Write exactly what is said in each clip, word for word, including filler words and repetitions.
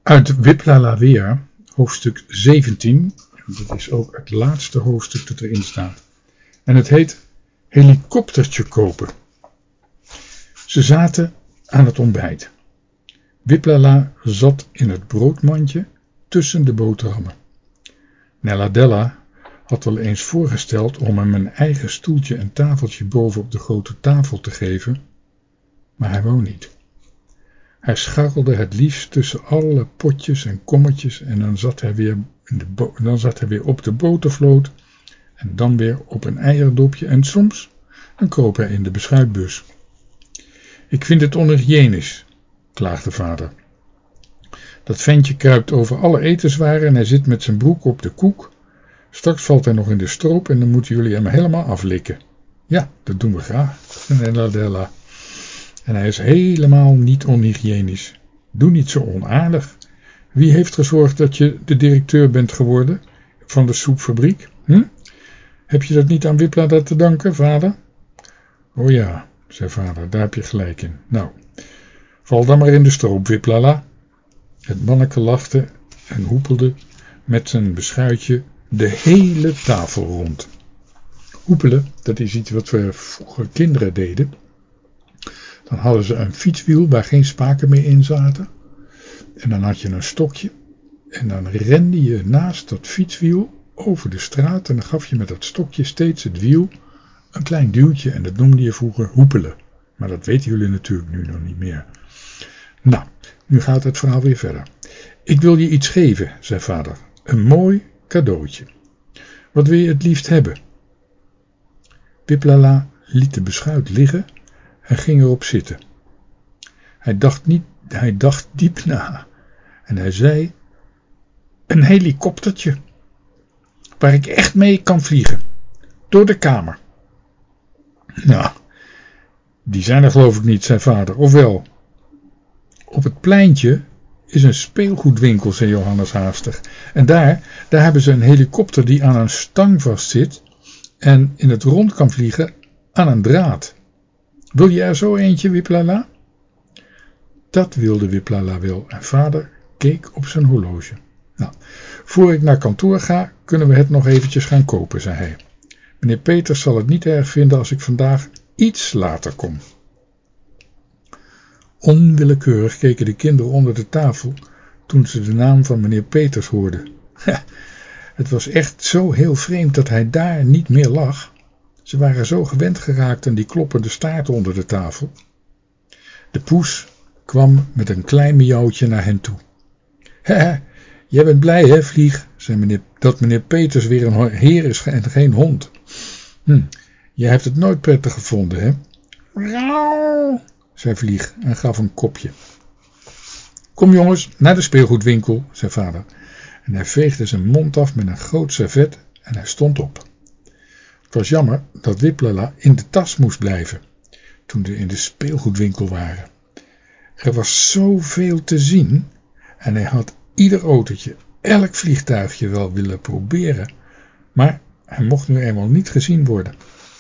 Uit Wiplala weer, hoofdstuk zeventien. Dat is ook het laatste hoofdstuk dat erin staat. En het heet Helikoptertje kopen. Ze zaten aan het ontbijt. Wiplala zat in het broodmandje tussen de boterhammen. Nelladella had wel eens voorgesteld om hem een eigen stoeltje en tafeltje boven op de grote tafel te geven, maar hij wou niet. Hij scharrelde het liefst tussen alle potjes en kommetjes en dan zat hij weer, in de bo- dan zat hij weer op de botervloot en dan weer op een eierdopje en soms dan kroop hij in de beschuitbus. Ik vind het onhygiënisch, klaagde vader. Dat ventje kruipt over alle etenswaren en hij zit met zijn broek op de koek. Straks valt hij nog in de stroop en dan moeten jullie hem helemaal aflikken. Ja, dat doen we graag, zei Nelladella. En hij is helemaal niet onhygiënisch. Doe niet zo onaardig. Wie heeft gezorgd dat je de directeur bent geworden van de soepfabriek? Hm? Heb je dat niet aan Wiplala te danken, vader? Oh ja, zei vader, daar heb je gelijk in. Nou, val dan maar in de stroop, Wiplala. Het manneke lachte en hoepelde met zijn beschuitje de hele tafel rond. Hoepelen, dat is iets wat we vroeger kinderen deden. Dan hadden ze een fietswiel waar geen spaken meer in zaten. En dan had je een stokje. En dan rende je naast dat fietswiel over de straat. En dan gaf je met dat stokje steeds het wiel een klein duwtje. En dat noemde je vroeger hoepelen. Maar dat weten jullie natuurlijk nu nog niet meer. Nou, nu gaat het verhaal weer verder. Ik wil je iets geven, zei vader. Een mooi cadeautje. Wat wil je het liefst hebben? Wiplala liet de beschuit liggen en ging erop zitten. Hij dacht, niet, hij dacht diep na en hij zei, een helikoptertje, waar ik echt mee kan vliegen, door de kamer. Nou, die zijn er geloof ik niet, zei vader, of wel? Op het pleintje is een speelgoedwinkel, zei Johannes haastig, en daar, daar hebben ze een helikopter die aan een stang vastzit en in het rond kan vliegen aan een draad. Wil je er zo eentje, Wiplala? Dat wilde Wiplala wel en vader keek op zijn horloge. Nou, voor ik naar kantoor ga, kunnen we het nog eventjes gaan kopen, zei hij. Meneer Peters zal het niet erg vinden als ik vandaag iets later kom. Onwillekeurig keken de kinderen onder de tafel toen ze de naam van meneer Peters hoorden. Ha, het was echt zo heel vreemd dat hij daar niet meer lag. Ze waren zo gewend geraakt aan die kloppende staart onder de tafel. De poes kwam met een klein miauwtje naar hen toe. Haha, jij bent blij hè, Vlieg, zei meneer, dat meneer Peters weer een heer is en geen hond. Hm, jij hebt het nooit prettig gevonden, hè? Rauw, zei Vlieg en gaf een kopje. Kom jongens, naar de speelgoedwinkel, zei vader. En hij veegde zijn mond af met een groot servet en hij stond op. Het was jammer dat Wiplala in de tas moest blijven, toen ze in de speelgoedwinkel waren. Er was zoveel te zien en hij had ieder autootje, elk vliegtuigje wel willen proberen, maar hij mocht nu eenmaal niet gezien worden.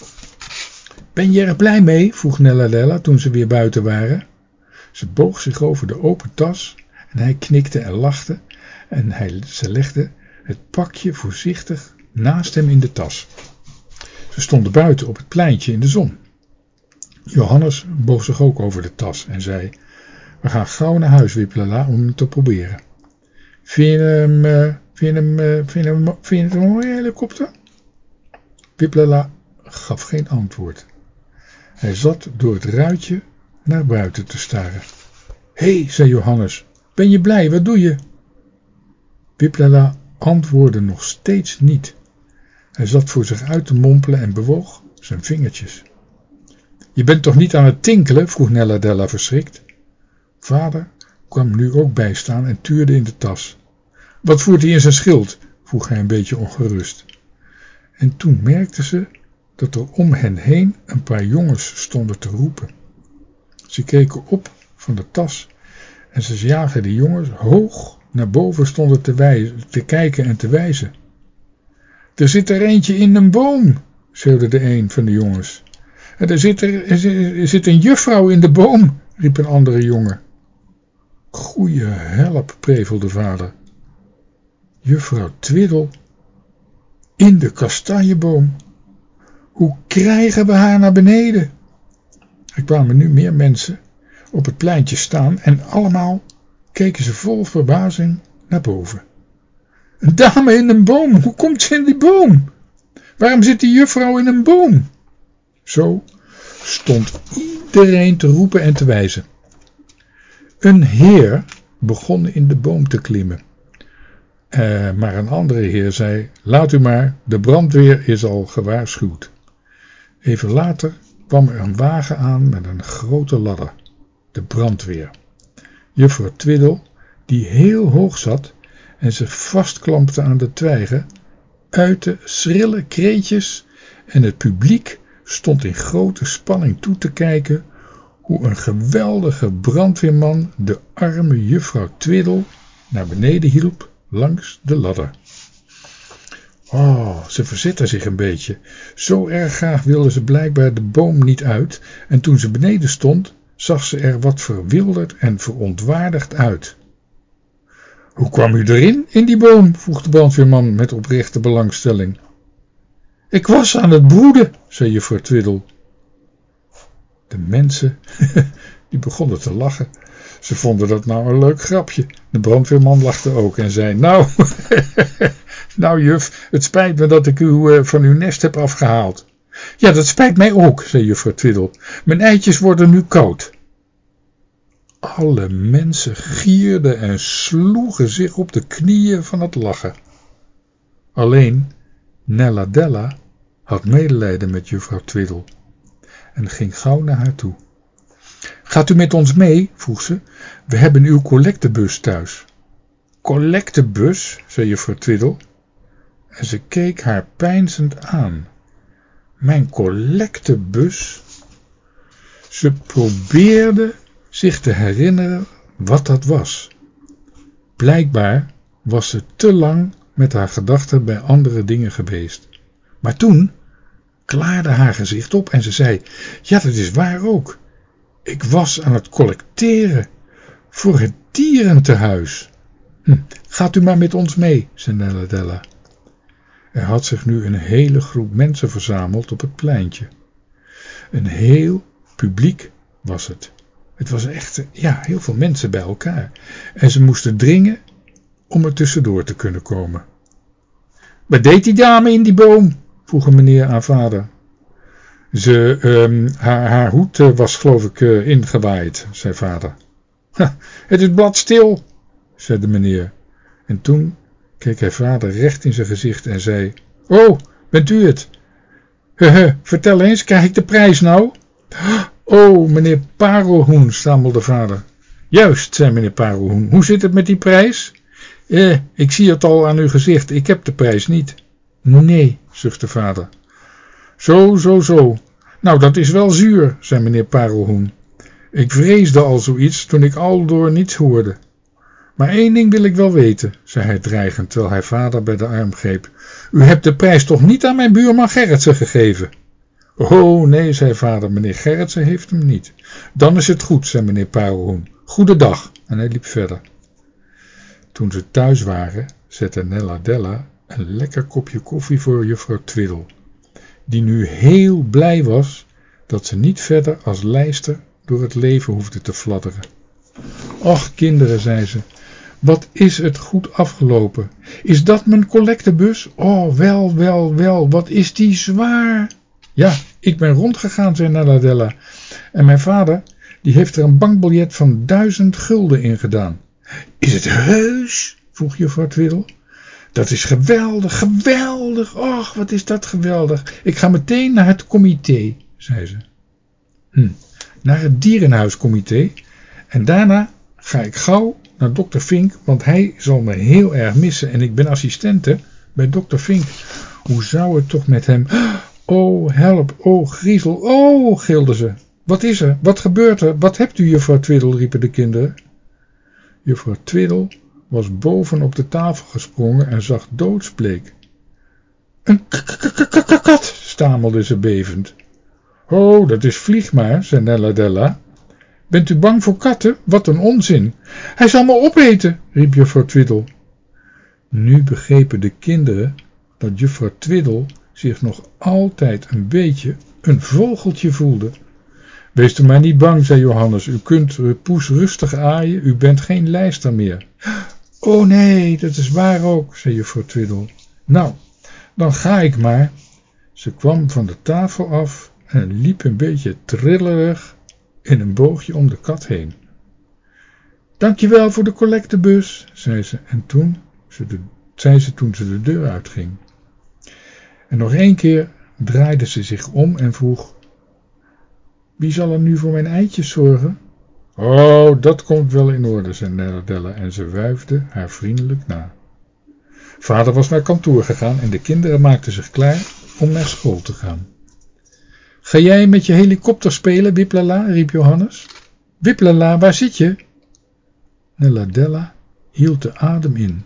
Ben je er blij mee? Vroeg Nelladella toen ze weer buiten waren. Ze boog zich over de open tas en hij knikte en lachte en hij, ze legde het pakje voorzichtig naast hem in de tas. Ze stonden buiten op het pleintje in de zon. Johannes boog zich ook over de tas en zei, we gaan gauw naar huis, Wiplala, om hem te proberen. Vind je hem, uh, vind je hem, uh, vind je hem, vind je het een mooie helikopter? Wiplala gaf geen antwoord. Hij zat door het ruitje naar buiten te staren. Hé, hey, zei Johannes, ben je blij, wat doe je? Wiplala antwoordde nog steeds niet. Hij zat voor zich uit te mompelen en bewoog zijn vingertjes. Je bent toch niet aan het tinkelen? Vroeg Nelladella verschrikt. Vader kwam nu ook bijstaan en tuurde in de tas. Wat voert hij in zijn schild? Vroeg hij een beetje ongerust. En toen merkte ze dat er om hen heen een paar jongens stonden te roepen. Ze keken op van de tas en ze zagen de jongens hoog naar boven stonden te, wijzen, te kijken en te wijzen. Er zit er eentje in een boom, schreeuwde de een van de jongens. En er zit, er, er zit een juffrouw in de boom, riep een andere jongen. Goed Goeie help, prevelde vader. Juffrouw Twiddel in de kastanjeboom. Hoe krijgen we haar naar beneden? Er kwamen nu meer mensen op het pleintje staan en allemaal keken ze vol verbazing naar boven. Een dame in een boom, hoe komt ze in die boom? Waarom zit die juffrouw in een boom? Zo stond iedereen te roepen en te wijzen. Een heer begon in de boom te klimmen. Uh, maar een andere heer zei, laat u maar, de brandweer is al gewaarschuwd. Even later kwam er een wagen aan met een grote ladder, de brandweer. Juffrouw Twiddel, die heel hoog zat en zich vastklampte aan de twijgen, uitte schrille kreetjes en het publiek stond in grote spanning toe te kijken hoe een geweldige brandweerman de arme juffrouw Twiddel naar beneden hielp langs de ladder. Oh, ze verzette zich een beetje. Zo erg graag wilde ze blijkbaar de boom niet uit en toen ze beneden stond, zag ze er wat verwilderd en verontwaardigd uit. Hoe kwam u erin, in die boom? Vroeg de brandweerman met oprechte belangstelling. Ik was aan het broeden, zei juffrouw Twiddel. De mensen, die begonnen te lachen. Ze vonden dat nou een leuk grapje. De brandweerman lachte ook en zei, nou, nou juf, het spijt me dat ik u uh, van uw nest heb afgehaald. Ja, dat spijt mij ook, zei juffrouw Twiddel. Mijn eitjes worden nu koud. Alle mensen gierden en sloegen zich op de knieën van het lachen. Alleen Nella Della had medelijden met juffrouw Twiddel en ging gauw naar haar toe. Gaat u met ons mee? Vroeg ze. We hebben uw collectebus thuis. Collectebus? Zei juffrouw Twiddel. En ze keek haar peinzend aan. Mijn collectebus? Ze probeerde zich te herinneren wat dat was. Blijkbaar was ze te lang met haar gedachten bij andere dingen geweest. Maar toen klaarde haar gezicht op en ze zei, ja, dat is waar ook. Ik was aan het collecteren voor het dierentehuis. Hm, gaat u maar met ons mee, zei Nella Della. Er had zich nu een hele groep mensen verzameld op het pleintje. Een heel publiek was het. Het was echt, ja, heel veel mensen bij elkaar. En ze moesten dringen om er tussendoor te kunnen komen. Wat deed die dame in die boom? Vroeg een meneer aan vader. Ze, um, haar, haar hoed uh, was geloof ik uh, ingewaaid, zei vader. Ha, het is bladstil, zei de meneer. En toen keek hij vader recht in zijn gezicht en zei, oh, bent u het? Hehe, vertel eens, krijg ik de prijs nou? Oh, meneer Parelhoen, stamelde vader. Juist, zei meneer Parelhoen, hoe zit het met die prijs? Eh, ik zie het al aan uw gezicht, ik heb de prijs niet. Nee, zuchtte vader. Zo, zo, zo. Nou, dat is wel zuur, zei meneer Parelhoen. Ik vreesde al zoiets toen ik aldoor niets hoorde. Maar één ding wil ik wel weten, zei hij dreigend, terwijl hij vader bij de arm greep. U hebt de prijs toch niet aan mijn buurman Gerritsen gegeven? Oh, nee, zei vader, meneer Gerritsen heeft hem niet. Dan is het goed, zei meneer Parelhoen. Goedendag. En hij liep verder. Toen ze thuis waren, zette Nella Della een lekker kopje koffie voor juffrouw Twiddel, die nu heel blij was dat ze niet verder als lijster door het leven hoefde te fladderen. Och, kinderen, zei ze, wat is het goed afgelopen. Is dat mijn collectebus? Oh, wel, wel, wel, wat is die zwaar. Ja, ik ben rondgegaan, zei Nella Della, en mijn vader, die heeft er een bankbiljet van duizend gulden in gedaan. Is het heus? Vroeg juffrouw Twiddel. Dat is geweldig, geweldig. Och, wat is dat geweldig. Ik ga meteen naar het comité, zei ze. Hm, naar het dierenhuiscomité. En daarna ga ik gauw naar dokter Vink, want hij zal me heel erg missen. En ik ben assistente bij dokter Vink. Hoe zou het toch met hem... Oh, help, oh, griezel, oh, gilde ze. Wat is er? Wat gebeurt er? Wat hebt u, juffrouw Twiddel, riepen de kinderen. Juffrouw Twiddel was boven op de tafel gesprongen en zag doodsbleek. Een kat, stamelde ze bevend. Oh, dat is Vlieg maar, zei Nella Della. Bent u bang voor katten? Wat een onzin. Hij zal me opeten, riep juffrouw Twiddle. Nu begrepen de kinderen dat juffrouw Twiddle zich nog altijd een beetje een vogeltje voelde. Wees er maar niet bang, zei Johannes. U kunt Poes rustig aaien, u bent geen lijster meer. Oh nee, dat is waar ook, zei juffrouw Twiddle. Nou, dan ga ik maar. Ze kwam van de tafel af en liep een beetje trillerig in een boogje om de kat heen. Dankjewel voor de collectebus, zei ze, en toen ze de, zei ze toen ze de deur uitging. En nog één keer draaide ze zich om en vroeg: wie zal er nu voor mijn eitjes zorgen? Oh, dat komt wel in orde, zei Nella en ze wuifde haar vriendelijk na. Vader was naar kantoor gegaan en de kinderen maakten zich klaar om naar school te gaan. Ga jij met je helikopter spelen, Wiplala? Riep Johannes. Wiplala, waar zit je? Nella hield de adem in.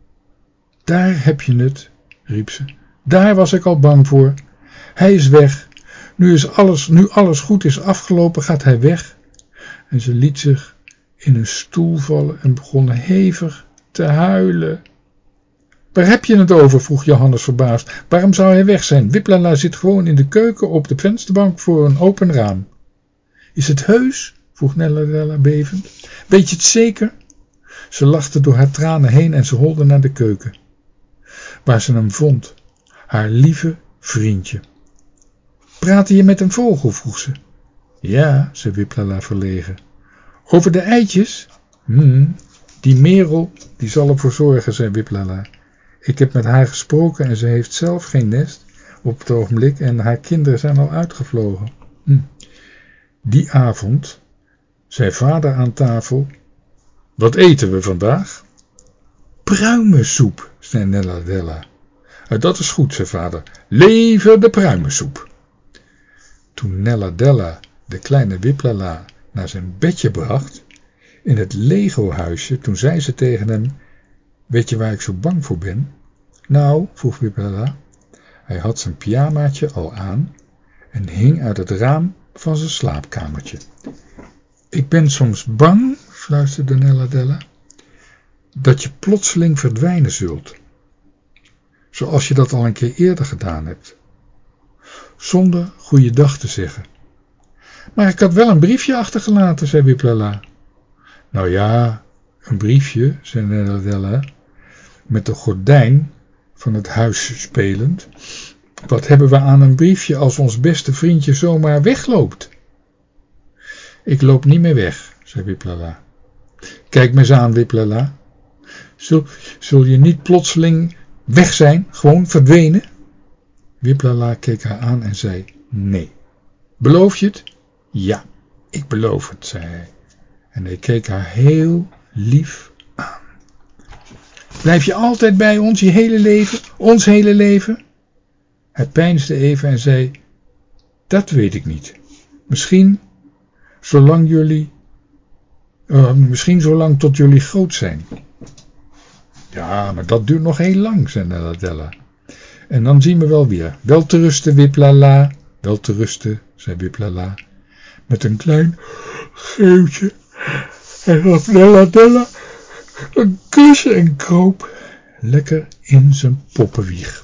Daar heb je het, riep ze. Daar was ik al bang voor. Hij is weg. Nu, is alles, nu alles goed is afgelopen, gaat hij weg. En ze liet zich in een stoel vallen en begon hevig te huilen. Waar heb je het over? Vroeg Johannes verbaasd. Waarom zou hij weg zijn? Wiplala zit gewoon in de keuken op de vensterbank voor een open raam. Is het heus? Vroeg Nella bevend. Weet je het zeker? Ze lachte door haar tranen heen en ze holde naar de keuken, waar ze hem vond, haar lieve vriendje. Praatte je met een vogel? Vroeg ze. Ja, zei Wiplala verlegen. Over de eitjes? Hmm, die Merel, die zal ervoor zorgen, zei Wiplala. Ik heb met haar gesproken en ze heeft zelf geen nest op het ogenblik en haar kinderen zijn al uitgevlogen. Hm. Die avond zei vader aan tafel: wat eten we vandaag? Pruimensoep, zei Nella. Dat is goed, zei vader. Lever de pruimensoep. Toen Nella de kleine Wiplala naar zijn bedje bracht, in het Lego-huisje, toen zei ze tegen hem: weet je waar ik zo bang voor ben? Nou, vroeg Wiplala. Hij had zijn pyjamaatje al aan en hing uit het raam van zijn slaapkamertje. Ik ben soms bang, fluisterde Nella, dat je plotseling verdwijnen zult, zoals je dat al een keer eerder gedaan hebt, zonder goeiedag te zeggen. Maar ik had wel een briefje achtergelaten, zei Wiplala. Nou ja, een briefje, zei Nella, met de gordijn van het huis spelend. Wat hebben we aan een briefje als ons beste vriendje zomaar wegloopt? Ik loop niet meer weg, zei Wiplala. Kijk me eens aan, Wiplala. Zul, zul je niet plotseling weg zijn, gewoon verdwenen? Wiplala keek haar aan en zei nee. Beloof je het? Ja, ik beloof het, zei hij. En hij keek haar heel lief aan. Blijf je altijd bij ons, je hele leven, ons hele leven? Hij peinsde even en zei: dat weet ik niet. Misschien zolang jullie, uh, misschien zolang tot jullie groot zijn. Ja, maar dat duurt nog heel lang, zei Nella. En dan zien we wel weer. Wel te rusten, Wiplala. Wel te rusten, zei Wiplala. Met een klein geeuwtje. Hij gaf Nella een kusje en kroop lekker in zijn poppenwieg.